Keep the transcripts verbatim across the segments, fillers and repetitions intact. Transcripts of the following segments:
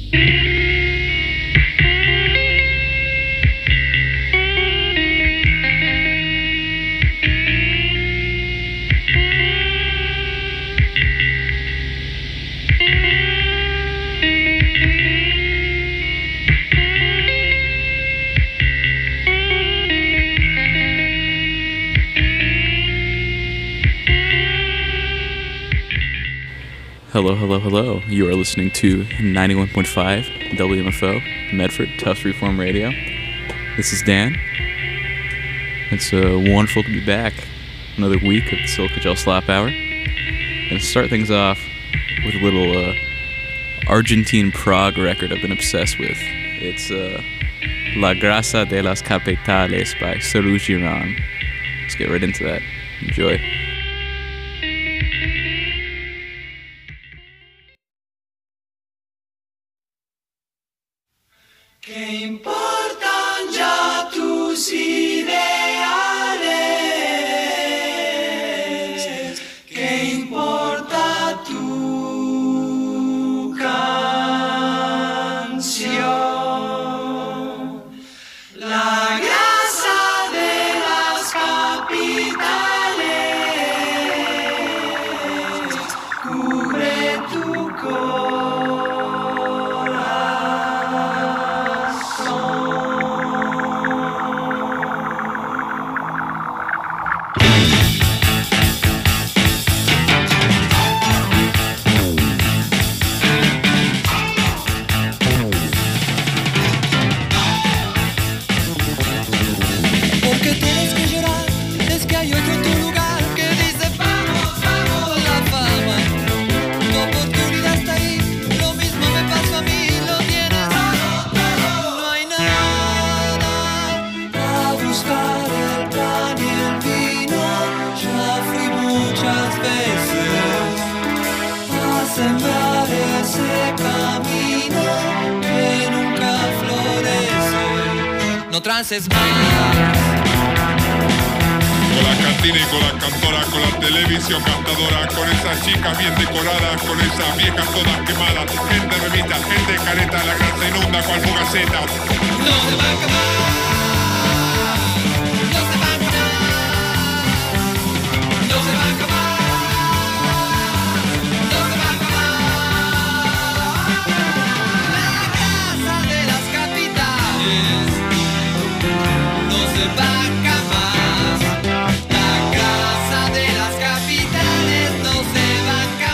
Hello, hello, hello. You are listening to ninety-one point five W M F O, Medford, Tufts Reform Radio. This is Dan. It's uh, wonderful to be back. Another week of the Silica Gel Slap Hour. And to start things off with a little uh, Argentine Prague record I've been obsessed with. It's uh, La Grasa de las Capitales by Saru Giran. Let's get right into that. Enjoy. ¿Qué importan ya tus ideales? ¿Qué importa tu canción? La grasa de las capitales cubre tu corazón. No trances más. Con la cantina y con la cantora, con la televisión cantadora, con esas chicas bien decoradas, con esas viejas todas quemadas, gente remita, gente careta, la grasa inunda cual fugaceta. No se va a acabar, no se va a acabar, no se va a acabar. Vaca más, la grasa de las capitales no se vaca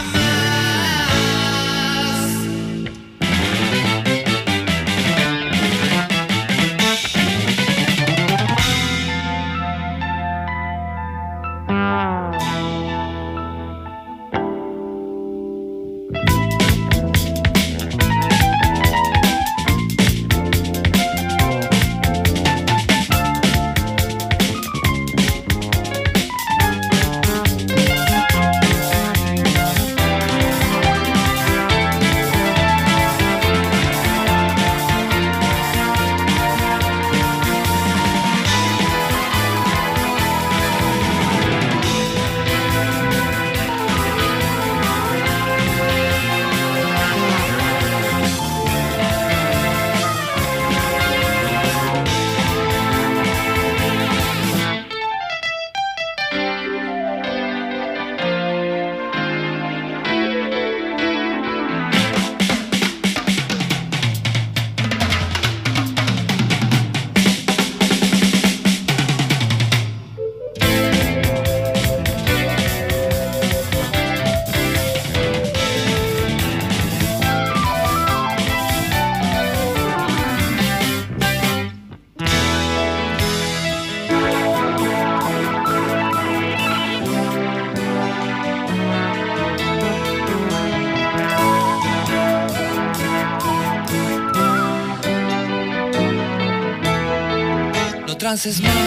trances más.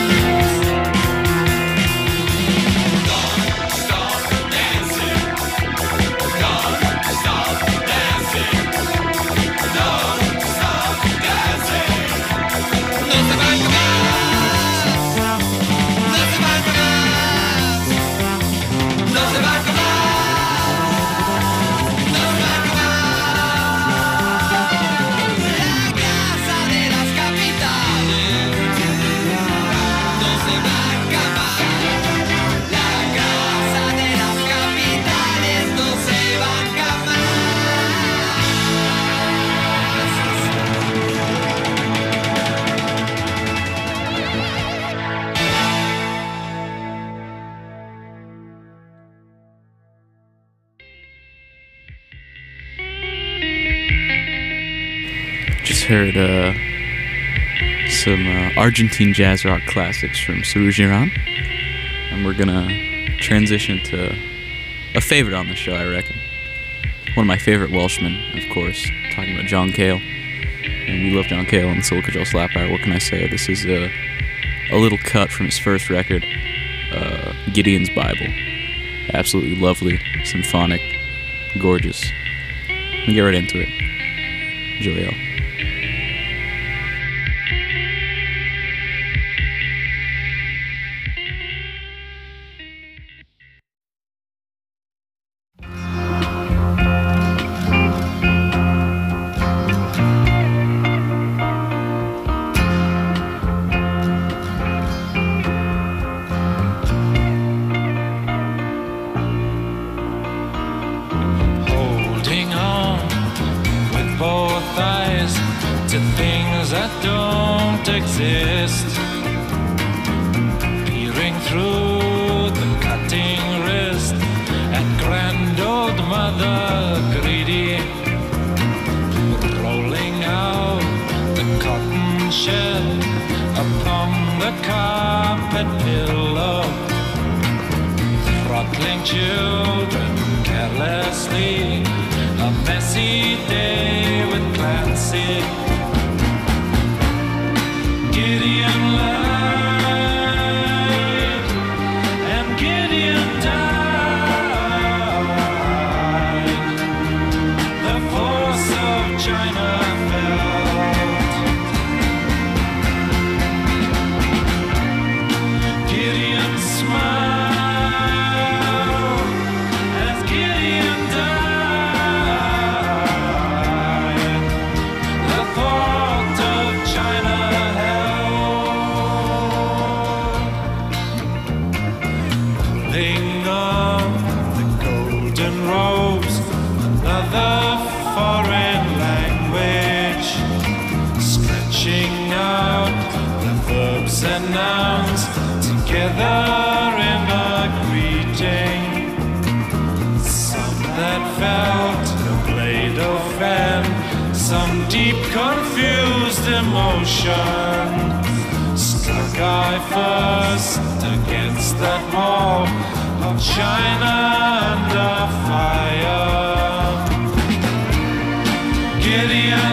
Just heard uh, some uh, Argentine jazz rock classics from Saru Giran, and we're gonna transition to a favorite on the show, I reckon. One of my favorite Welshmen, of course, talking about John Cale. And we love John Cale and the Soul Cajole Slap Hour. What can I say? This is a, a little cut from his first record, uh, Gideon's Bible. Absolutely lovely, symphonic, gorgeous. Let me get right into it. Enjoy, y'all. Holding on with both eyes to things that don't exist. Peering through the cutting wrist at grand old mother greedy. Rolling out the cotton shed upon the carpet pillow. Throttling children carelessly, a messy day with Clancy. Gideon lied, and Gideon died. The force of China felt. Gideon smiled as Gideon died. The thought of China held. Pulling on the golden robes, another foreign language. Stretching out the verbs and nouns together in a greeting. Some that felt the blade of fan, some deep confused emotion. Struck I first against that wall of China under fire. Gideon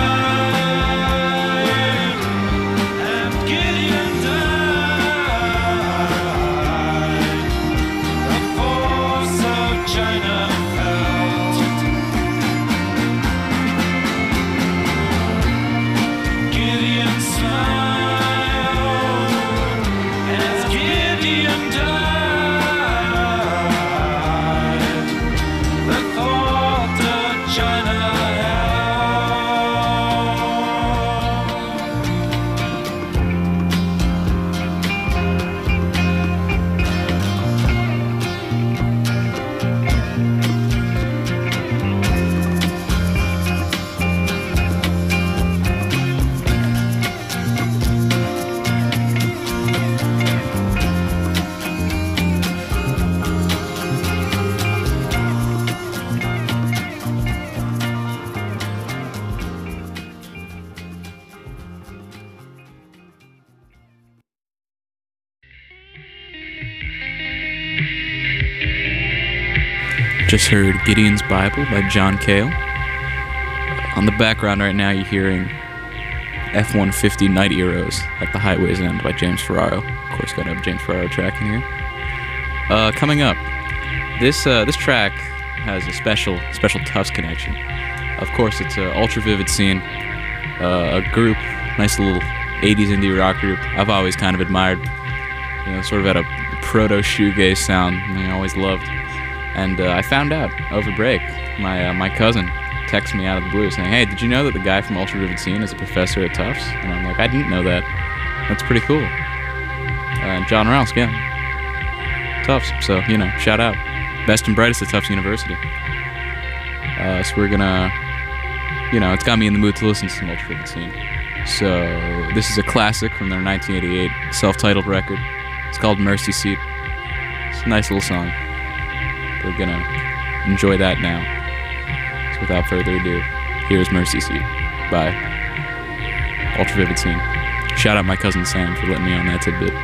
lied, and Gideon died. The force of China felt. Gideon smiled as Gideon died. The thought of China held. Just heard Gideon's Bible by John Cale. On the background right now, you're hearing F one fifty Night Heroes at the Highway's End by James Ferraro. Of course, got to have a James Ferraro track in here. Uh, coming up, this uh, this track has a special special Tufts connection. Of course, it's an ultra vivid scene, uh, a group, nice little eighties indie rock group. I've always kind of admired, you know, sort of had a proto shoegaze sound. I always loved. And uh, I found out over break, my uh, my cousin texted me out of the blue saying, "Hey, did you know that the guy from Ultra Vivid Scene is a professor at Tufts?" And I'm like, "I didn't know that. That's pretty cool." Uh, John Rouse, yeah, Tufts. So you know, shout out, best and brightest at Tufts University. Uh, so we're gonna, you know, it's got me in the mood to listen to some Ultra Vivid Scene. So this is a classic from their nineteen eighty-eight self-titled record. It's called Mercy Seat. It's a nice little song. We're gonna enjoy that now. So without further ado, here's Mercy Seat. by Ultra Vivid Scene. Shout out my cousin Sam for letting me on that tidbit.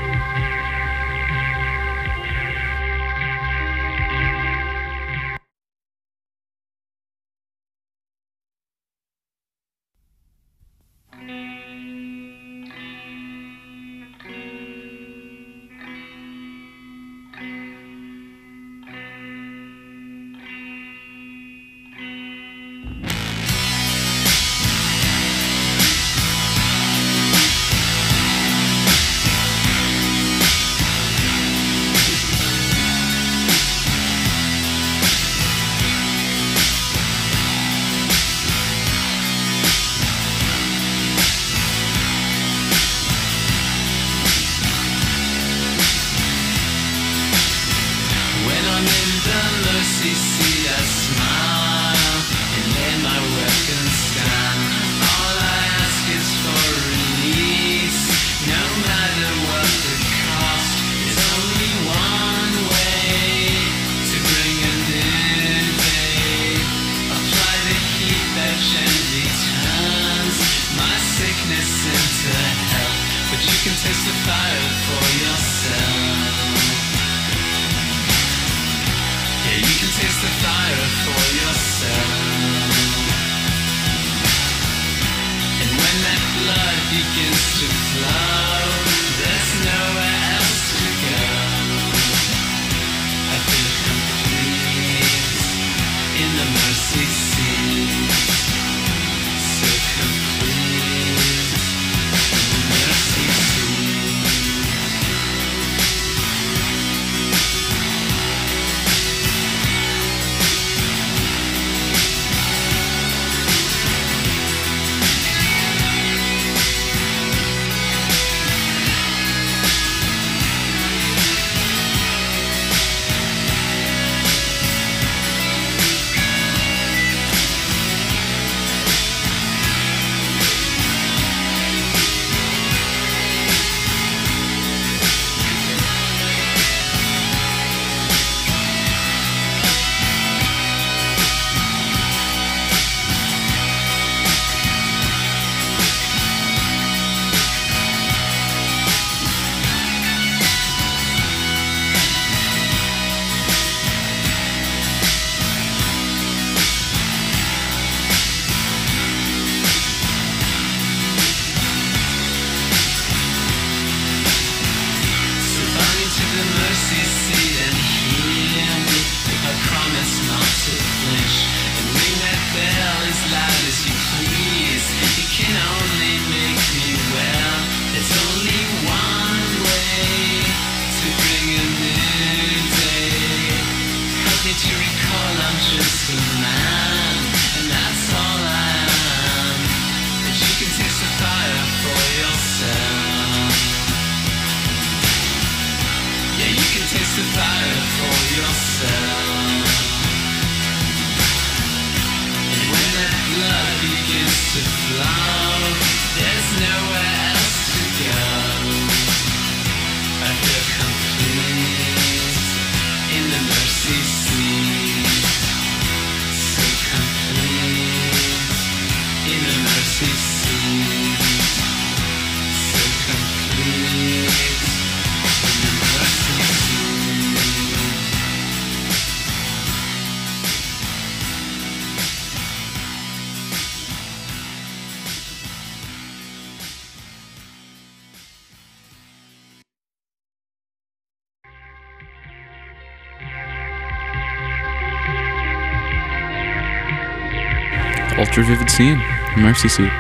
Ultra Vivid Scene, Mercy Seat.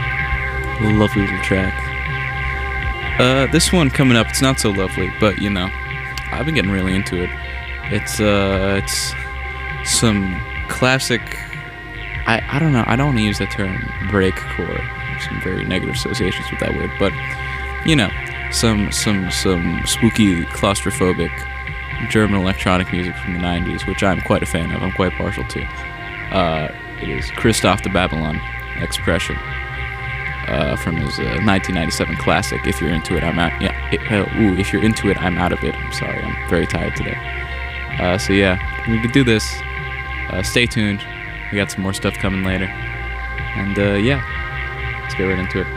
Lovely little track. Uh, this one coming up, it's not so lovely, but you know, I've been getting really into it. It's uh, it's some classic. I I don't know. I don't want to use that term breakcore. Some very negative associations with that word, but you know, some some some spooky, claustrophobic German electronic music from the nineties, which I'm quite a fan of. I'm quite partial to. Uh, it is Christoph the Babylon Expression uh, from his uh, nineteen ninety-seven classic. If you're into it, I'm out. Yeah. It, uh, ooh, if you're into it, I'm out of it. I'm sorry. I'm very tired today. Uh, so yeah, we could do this. Uh, stay tuned. We got some more stuff coming later. And uh, yeah, let's get right into it.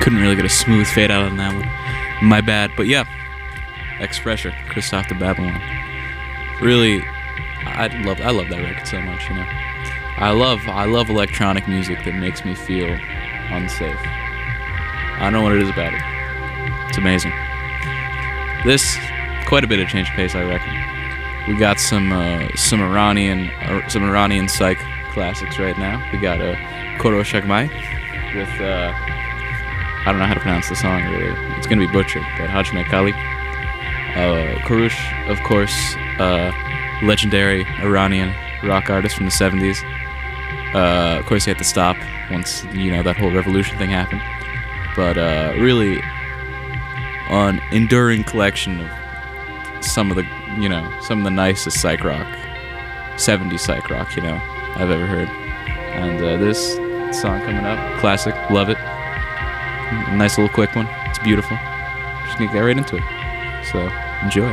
couldn't really get a smooth fade out on that one. My bad. But yeah, Expressor, Christoph de Babylon. Really, I love I love that record so much. You know, I love I love electronic music that makes me feel unsafe. I don't know what it is about it. It's amazing. This, quite a bit of change of pace, I reckon. We got some uh, some Iranian uh, some Iranian psych classics right now. We got a uh, Koro Shagmai with uh, I don't know how to pronounce the song really. It's gonna be butchered, but Hajime Kali. Uh, Karush, of course, uh, legendary Iranian rock artist from the seventies. Uh, of course, he had to stop once you know that whole revolution thing happened. But uh, really, an enduring collection of some of the, you know, some of the nicest psych rock, seventies psych rock, you know, I've ever heard. And uh, this song coming up, classic, love it. Nice little quick one. It's beautiful. Just gonna get right into it. So enjoy.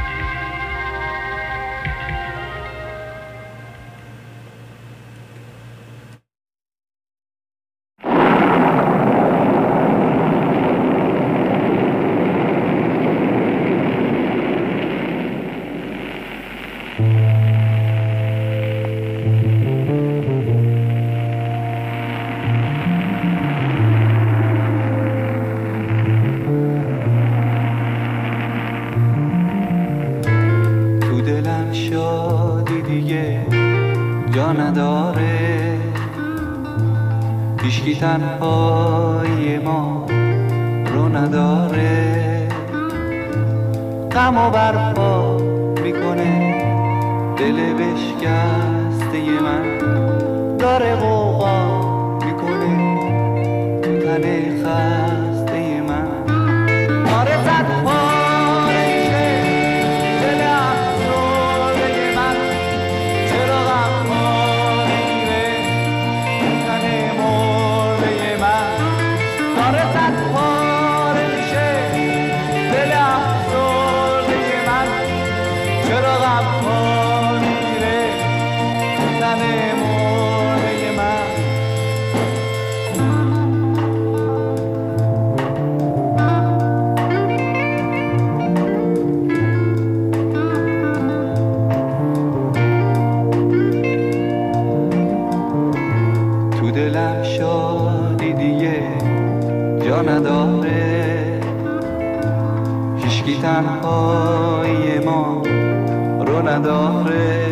هیچکی تنهای ما رو نداره، غم و برپا میکنه دل بشکسته من، داره غوغا میکنه تو تن خسته من. آره زد پارشه دل افسرده من، چرا غم میره تو تن مرده من. آره زد پارشه دل افسرده من، چرا غم میره تو تن مرده من. تو دلم شادی دیگه جا نداره، هیچکی تنهایی ما رو نداره،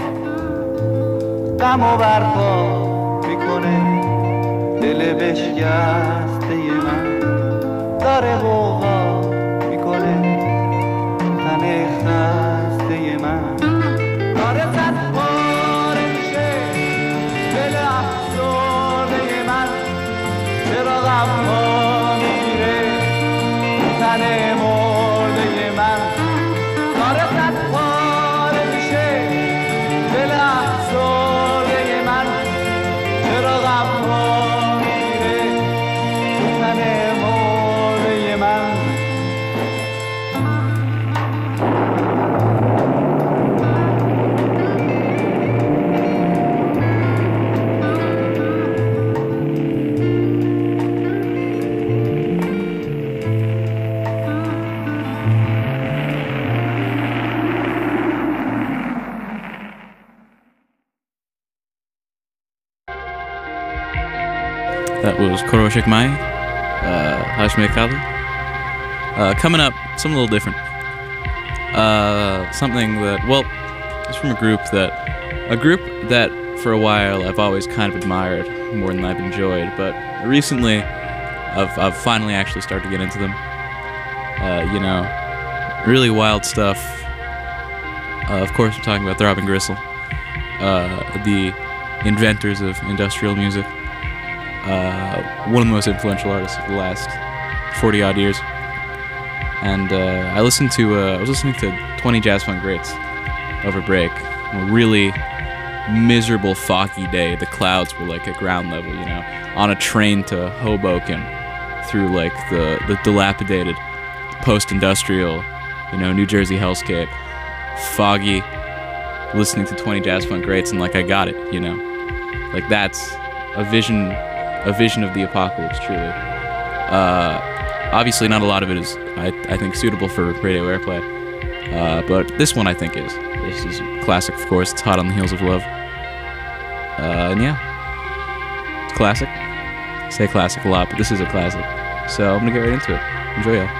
غم و برپا میکنه دل بشکسته من، داره غوغا میکنه تن خسته من. داره زد پاره میشه دل افسرده من، چرا غم ها میگیره تن مرده من. داره زد پاره میشه دل افسرده من، چرا غم ها میگیره تن مرده من. That was Koroshik Mai, uh, Hashime Kali. Uh, coming up, something a little different. Uh, something that, well, it's from a group that, a group that for a while I've always kind of admired more than I've enjoyed, but recently I've, I've finally actually started to get into them. Uh, you know, really wild stuff. Uh, of course, I'm talking about Throbbing Gristle, uh, the inventors of industrial music. Uh, one of the most influential artists of the last forty odd years. And uh, I listened to, uh, I was listening to twenty Jazz Funk Greats over break. A really miserable, foggy day. The clouds were like at ground level, you know, on a train to Hoboken through like the, the dilapidated post-industrial, you know, New Jersey hellscape. Foggy, listening to twenty Jazz Funk Greats, and like I got it, you know. Like that's a vision, a vision of the apocalypse, truly. Uh, obviously, not a lot of it is, I, I think, suitable for radio airplay. Uh, but this one I think is. This is a classic, of course. It's Hot on the Heels of Love. Uh, and yeah, it's classic. I say classic a lot, but this is a classic. So I'm gonna get right into it. Enjoy, y'all.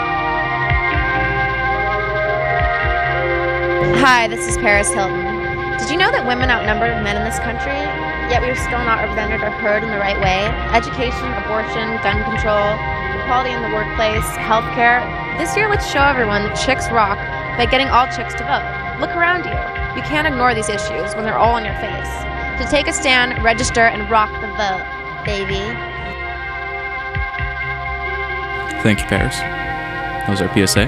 Hi, this is Paris Hilton. Did you know that women outnumber men in this country? Yet we are still not represented or heard in the right way? Education, abortion, gun control, equality in the workplace, healthcare. This year, let's show everyone that chicks rock by getting all chicks to vote. Look around you. You can't ignore these issues when they're all in your face. So take a stand, register, and rock the vote, baby. Thank you, Paris. That was our P S A.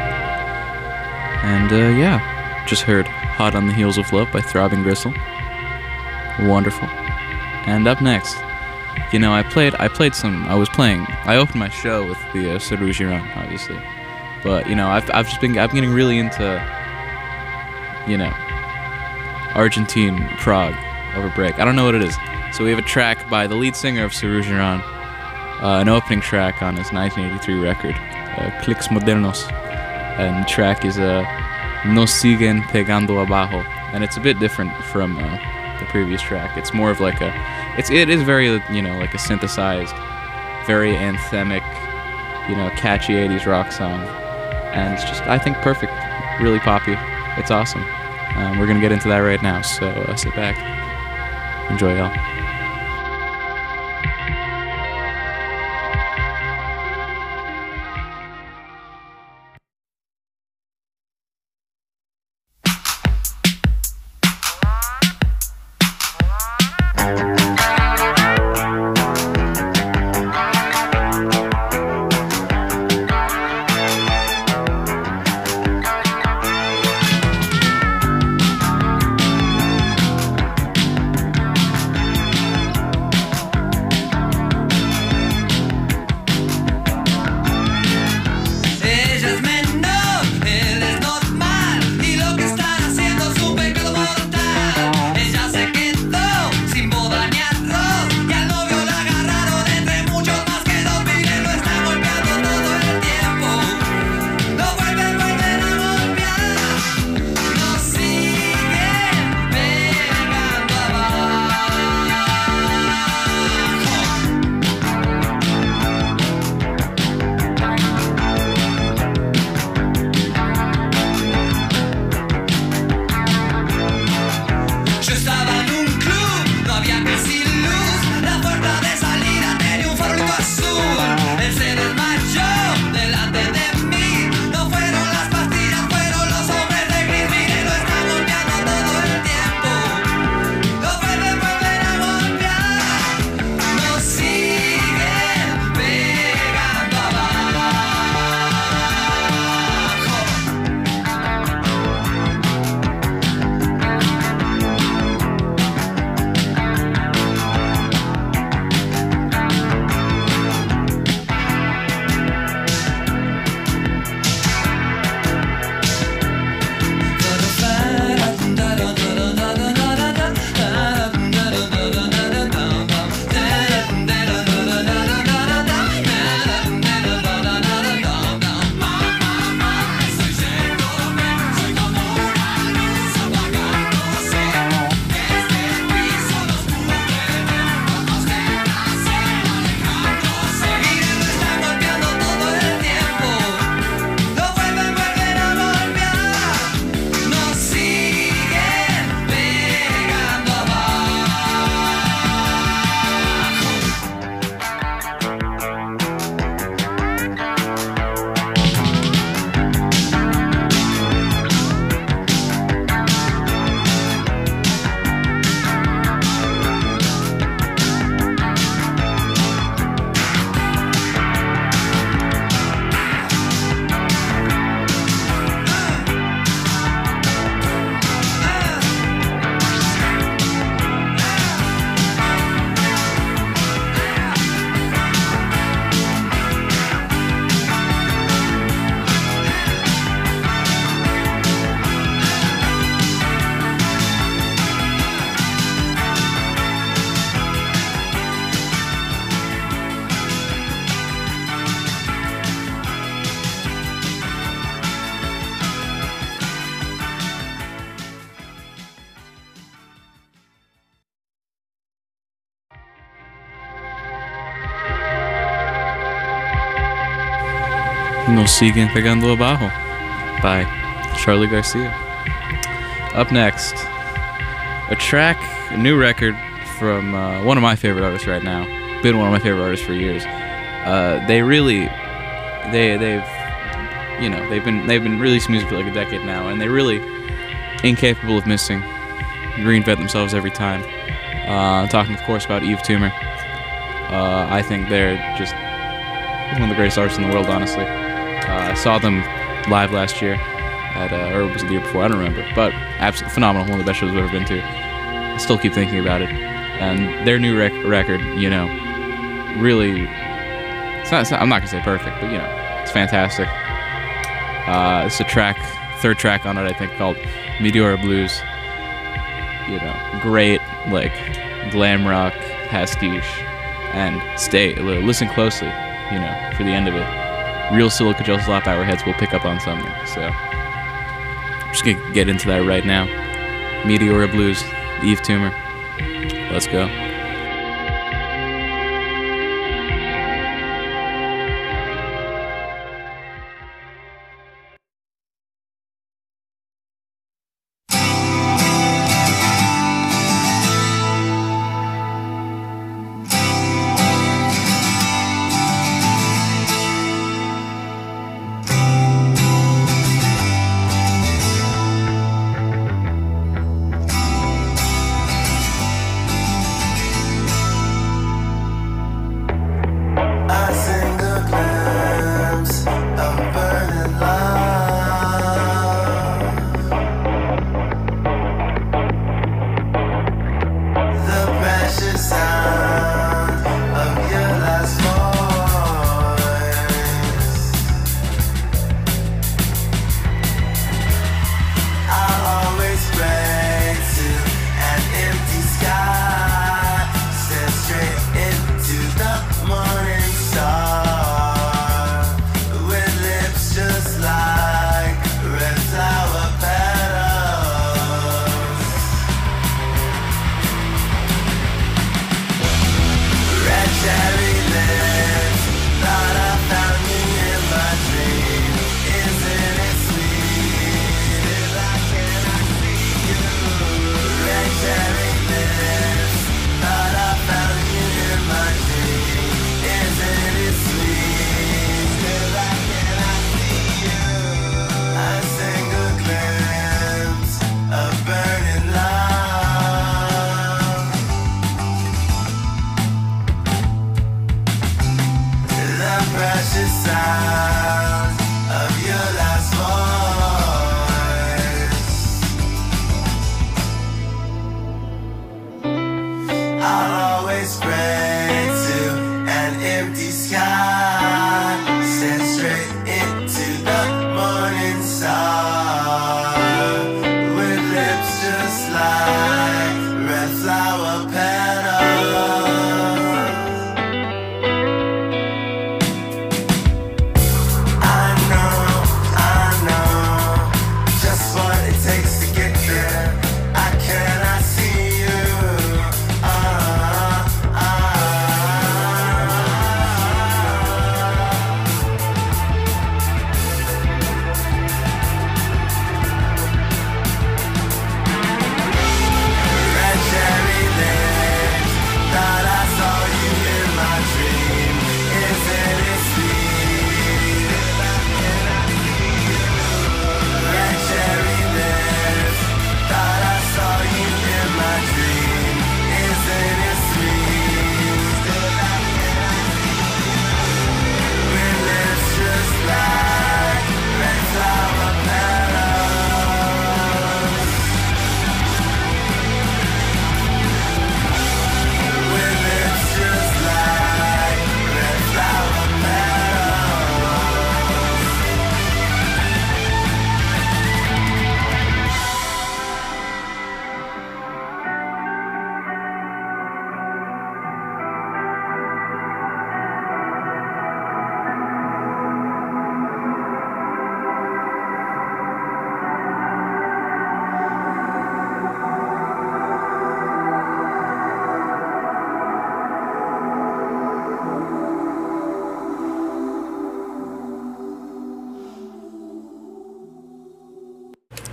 And, uh, yeah, just heard Hot on the Heels of Love by Throbbing Gristle. Wonderful. And up next, you know, I played, I played some, I was playing, I opened my show with the uh, Sarouge Iran, obviously. But, you know, I've, I've just been, I'm getting really into, you know, Argentine Prague over break. I don't know what it is. So we have a track by the lead singer of Sarouge Iran, uh, an opening track on his nineteen eighty-three record, uh, Clics Modernos. And the track is uh, Nos Siguen Pegando Abajo. And it's a bit different from uh, the previous track. It's more of like a, it's, it is very, you know, like a synthesized, very anthemic, you know, catchy eighties rock song. And it's just, I think, perfect. Really poppy. It's awesome. Um, we're going to get into that right now, so uh, sit back. Enjoy, y'all. Nos Siguen Pegando Abajo by Charlie Garcia. Up next, a track, a new record from uh, one of my favorite artists right now. Been one of my favorite artists for years. Uh, they really, they they've, you know, they've been they've been releasing music for like a decade now, and they're really incapable of missing, reinvent themselves every time. Uh, I'm talking, of course, about Eve Tumor. Uh, I think they're just one of the greatest artists in the world, honestly. Uh, I saw them live last year at, uh, or was it the year before? I don't remember. But absolutely phenomenal. One of the best shows I've ever been to. I still keep thinking about it. And their new rec- record, you know, really, it's not, it's not, I'm not going to say perfect, but, you know, it's fantastic. Uh, it's a track, third track on it, I think, called Meteora Blues. You know, great, like, glam rock, pastiche, and stay, listen closely, you know, for the end of it. Real Silica Gel Slap Hour heads will pick up on something, so I'm just gonna get into that right now. Meteora Blues, Eve Tumor. Let's go.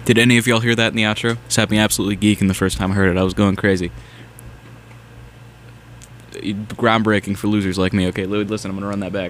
Did any of y'all hear that in the outro? This had me absolutely geeking the first time I heard it. I was going crazy. Groundbreaking for losers like me. Okay, Louis, listen, I'm gonna run that back.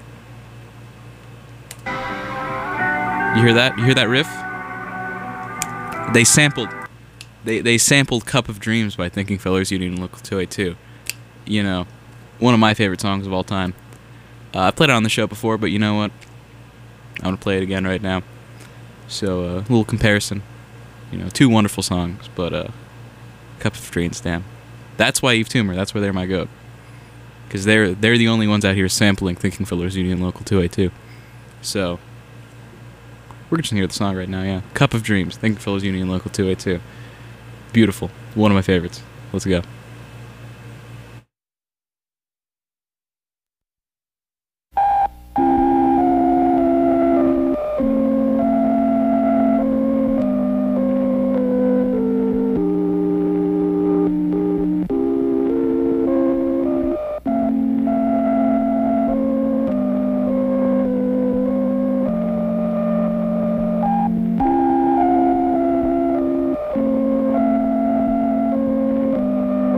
You hear that? You hear that riff? They sampled. They they sampled "Cup of Dreams" by Thinking Fellers Union Local two eighty-two. You know, one of my favorite songs of all time. Uh, I played it on the show before, but you know what? I'm gonna play it again right now. So a uh, little comparison. You know, two wonderful songs, but uh, "Cup of Dreams," damn. That's why Eve Toomer. That's why they're my goat. Because they're they're the only ones out here sampling Thinking Fellers Union Local two eighty-two. So we're just gonna hear the song right now. Yeah, "Cup of Dreams," Thinking Fellers Union Local two eighty-two. Beautiful. One of my favorites. Let's go. Thank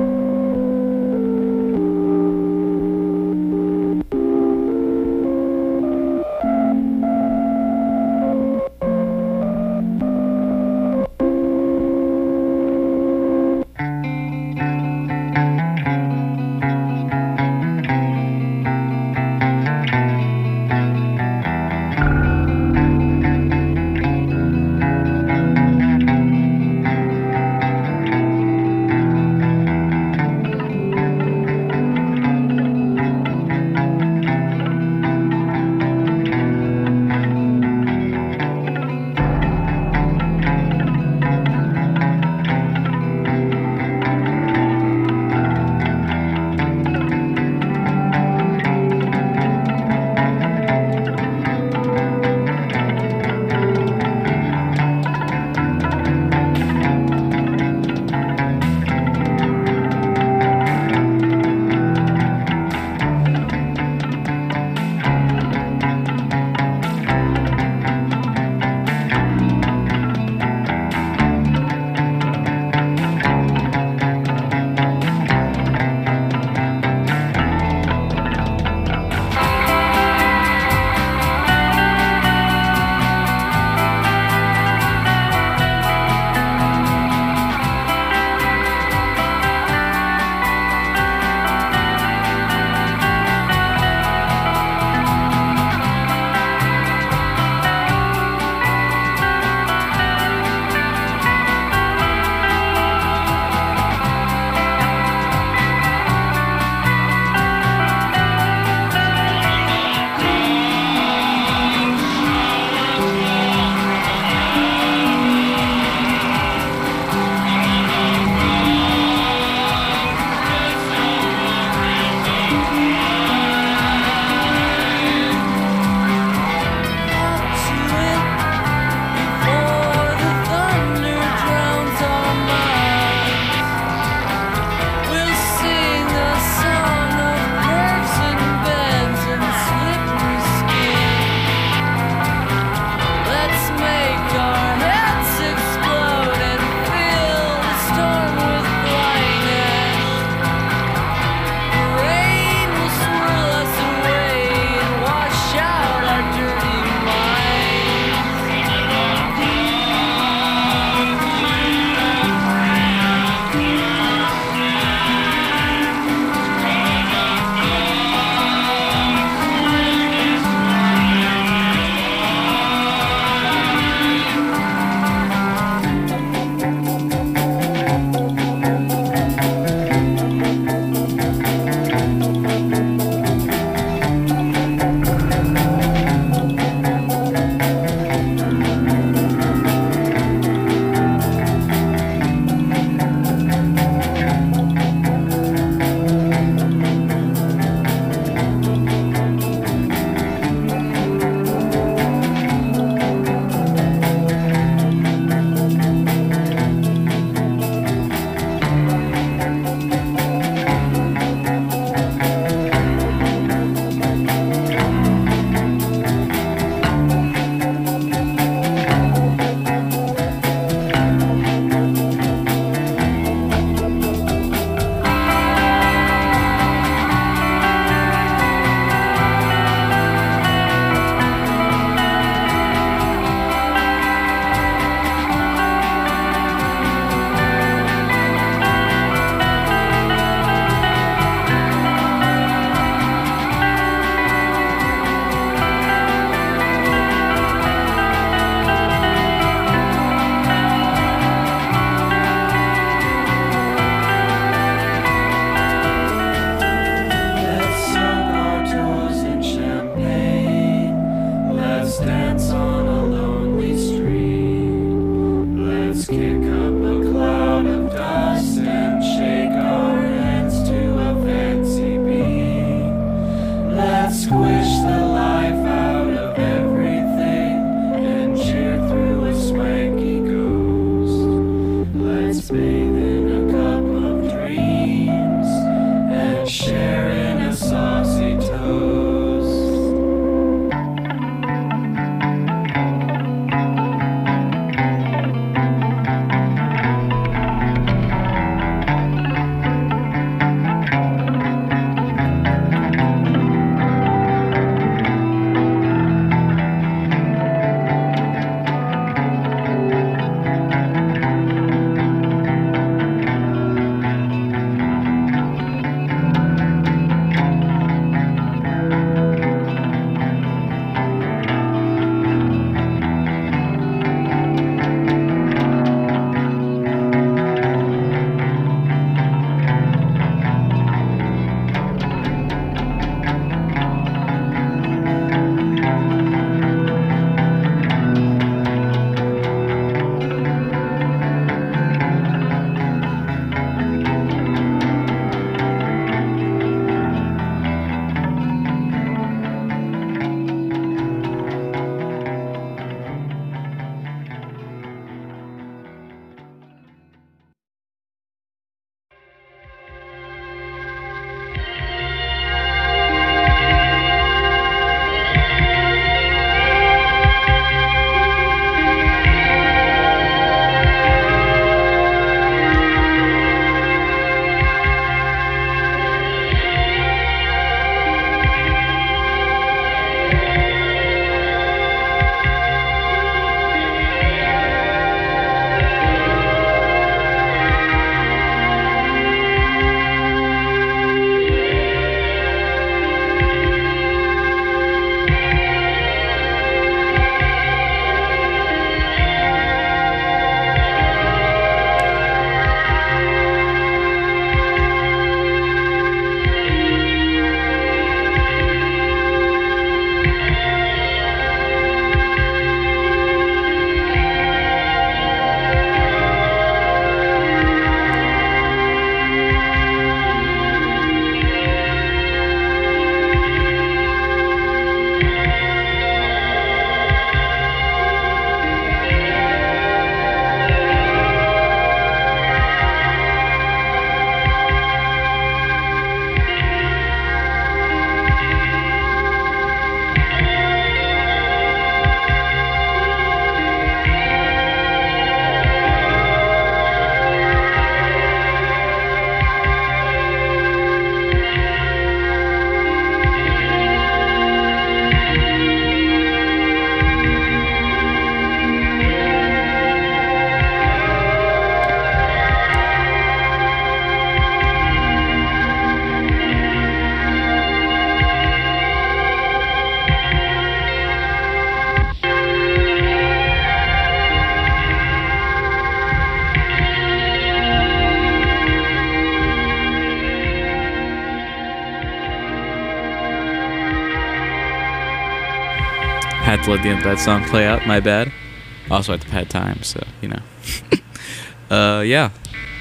to let the end of that song play out. My bad. Also, at the pad time, so you know. uh, yeah.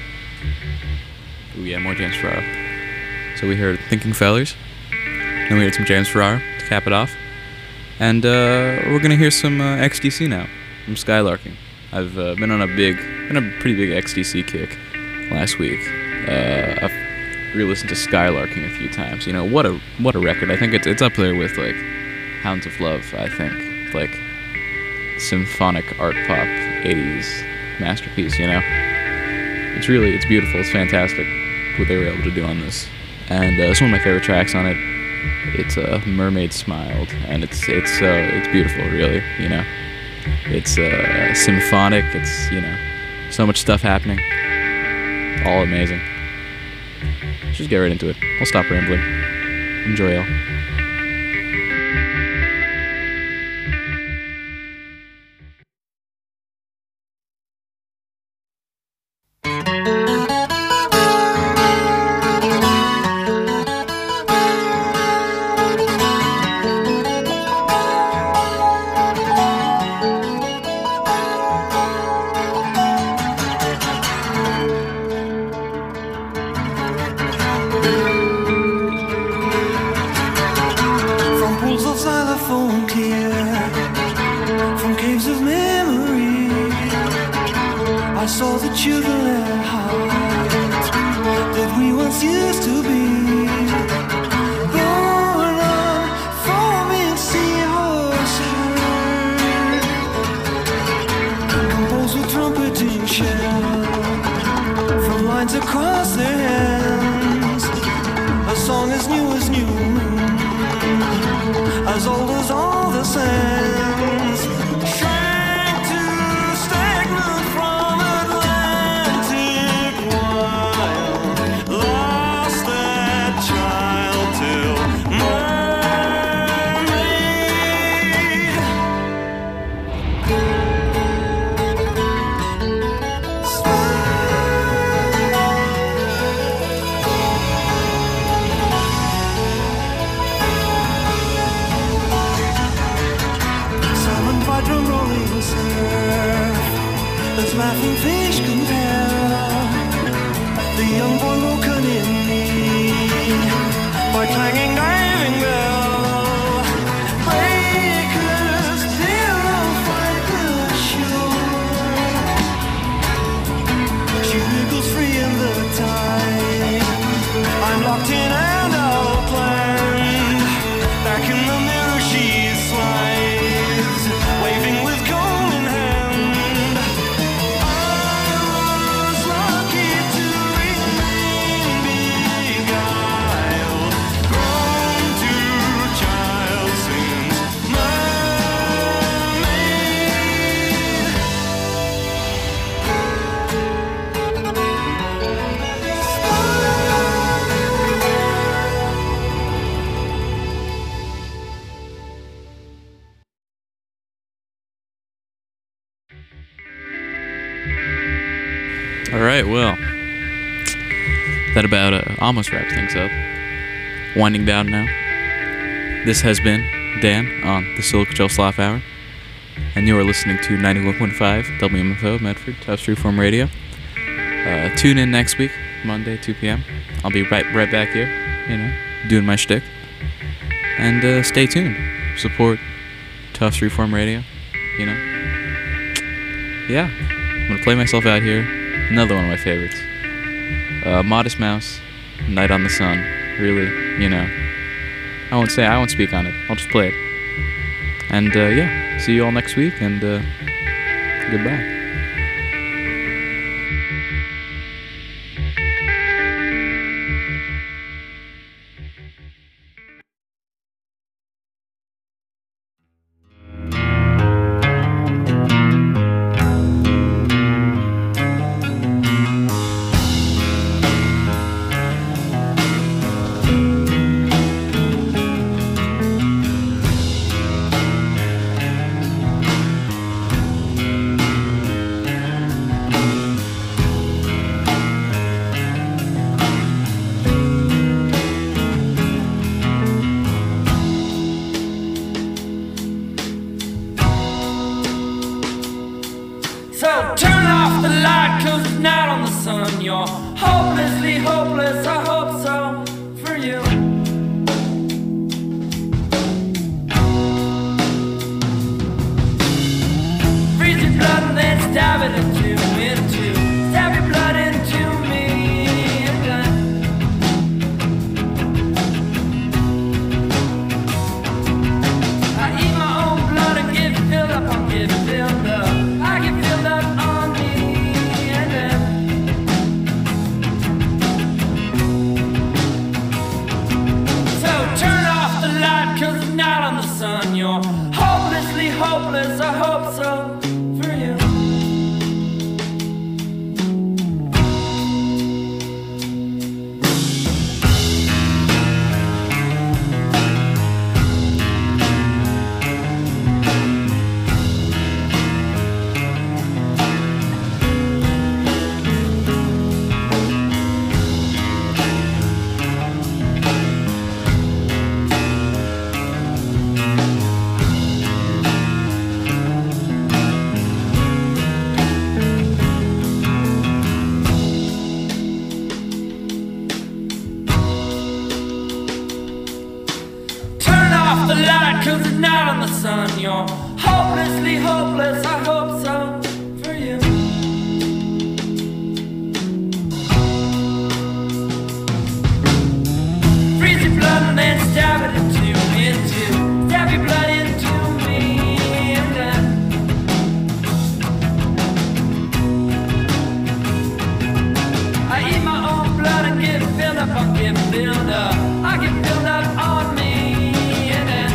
Ooh, yeah, more James Ferraro. So we heard Thinking Fellers, then we heard some James Ferraro to cap it off, and uh, we're gonna hear some uh, X D C now from Skylarking. I've uh, been on a big, been a pretty big X D C kick last week. Uh, I've re-listened to Skylarking a few times. You know, what a what a record. I think it's it's up there with like Hounds of Love. I think like symphonic art pop eighties masterpiece. You know, it's really it's beautiful. It's fantastic what they were able to do on this, and uh, it's one of my favorite tracks on it. It's uh, Mermaid Smiled, and it's it's uh, it's beautiful. Really, you know. It's uh, symphonic, it's, you know, so much stuff happening. All amazing. Just get right into it. I'll stop rambling. Enjoy, y'all. Alright, well, that about uh, almost wraps things up. Winding down now. This has been Dan on the Silk Gel Sloth Hour, and you are listening to ninety-one point five W M F O, Medford, Tufts Freeform Radio. Uh, tune in next week, Monday, two p.m. I'll be right right back here, you know, doing my shtick. And uh, stay tuned. Support Tufts Freeform Radio, you know. Yeah, I'm going to play myself out here. Another one of my favorites. Uh, Modest Mouse, Night on the Sun. Really, you know. I won't say, I won't speak on it. I'll just play it. And, uh, yeah, see you all next week, and, uh, goodbye. So turn off the light, cause it's not on the sun. You're hopelessly hopeless, I hope so for you. Freeze your blood and then stab it into, into. Stab your blood into me and then I eat my own blood and get filled up, I'm getting filled up. I get filled up on me and then so turn off the light, cause it's not on the sun. You're hopelessly hopeless, I hope so for you. Turn off the light, cause it's not on the sun. You're hopelessly hopeless, I hope so for you. Freeze your blood and then stab it into, into. Stab your blood into me and then I eat my own blood and get filled up, I get filled up. I get filled up on me and then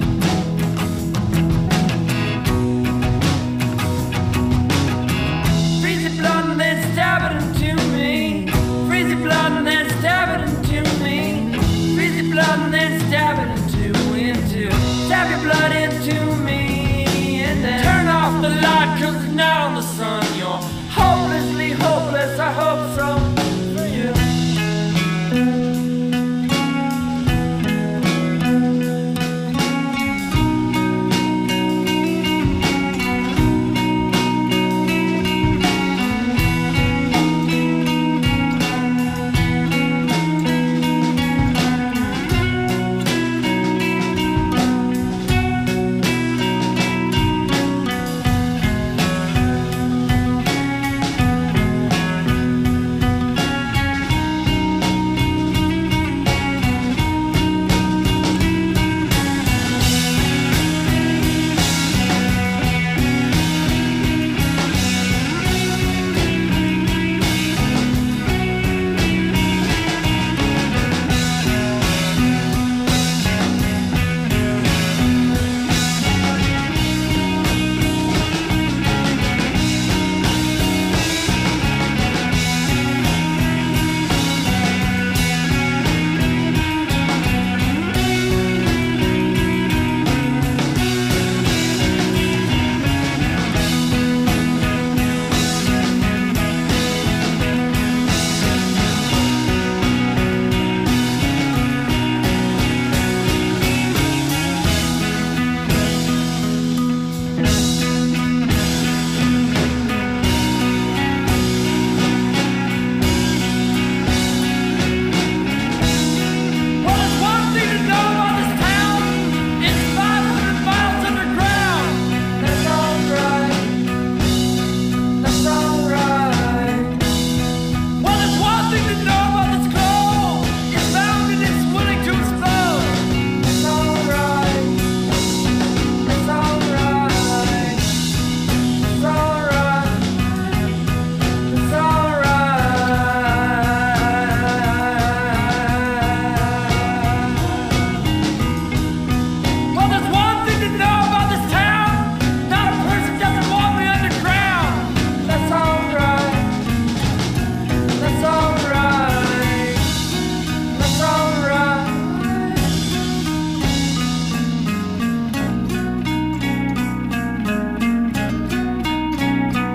freeze your blood and then stab it into me. Freeze your blood and then stab it into me. Freeze your blood and then stab it into, into. Stab your blood into me and then turn off the light, cause it's not on the sun. You're hopelessly hopeless, I hope so